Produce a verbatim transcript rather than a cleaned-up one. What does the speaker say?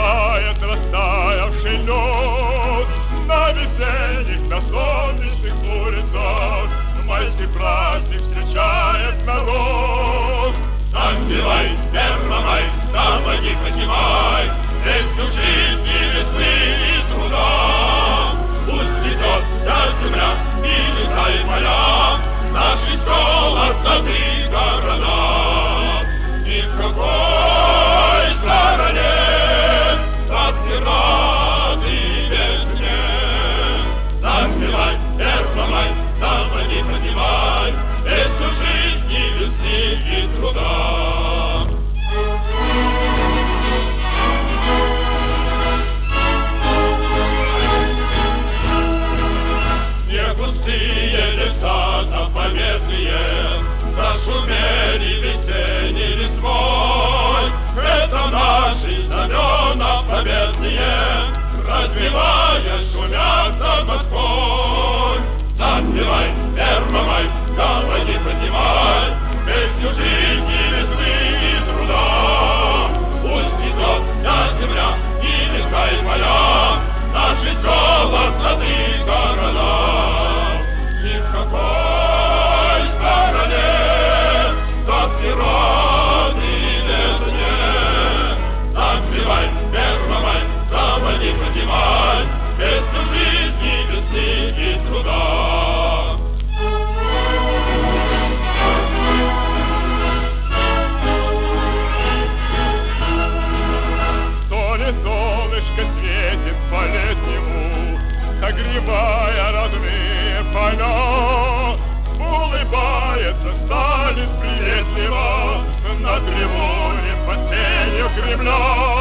согревает растаявший лед. На весенних, на солнечных улицах майский праздник встречает народ. Запевай, Первомай, сапоги поднимай, песню жизни, весны и труда. Пусть идет вся земля и леса и поля, наши села, сады, города. Ни в какой стороне так не рады без мне. Запевай, Первомай, сапоги поднимай, песню жизни, весны и труда. Не пустые леса заповедные зашумели весенней листвой. Это наши знамена победные, развивая, шумят над Москвой. Запевай, Первомай, сапоги поднимай, песню жизни, весны и труда. Пусть идет вся земля и леса и поля, наши села, сады, города. Ни в какой стороне так не рады без мне. Запевай, Первомай, сапоги поднимай, песню жизни, весны и труда. То ли солнышко светит по-летнему, согревая родные поля. Улыбается Сталин приветливо над Ливонем под сенью Кремля.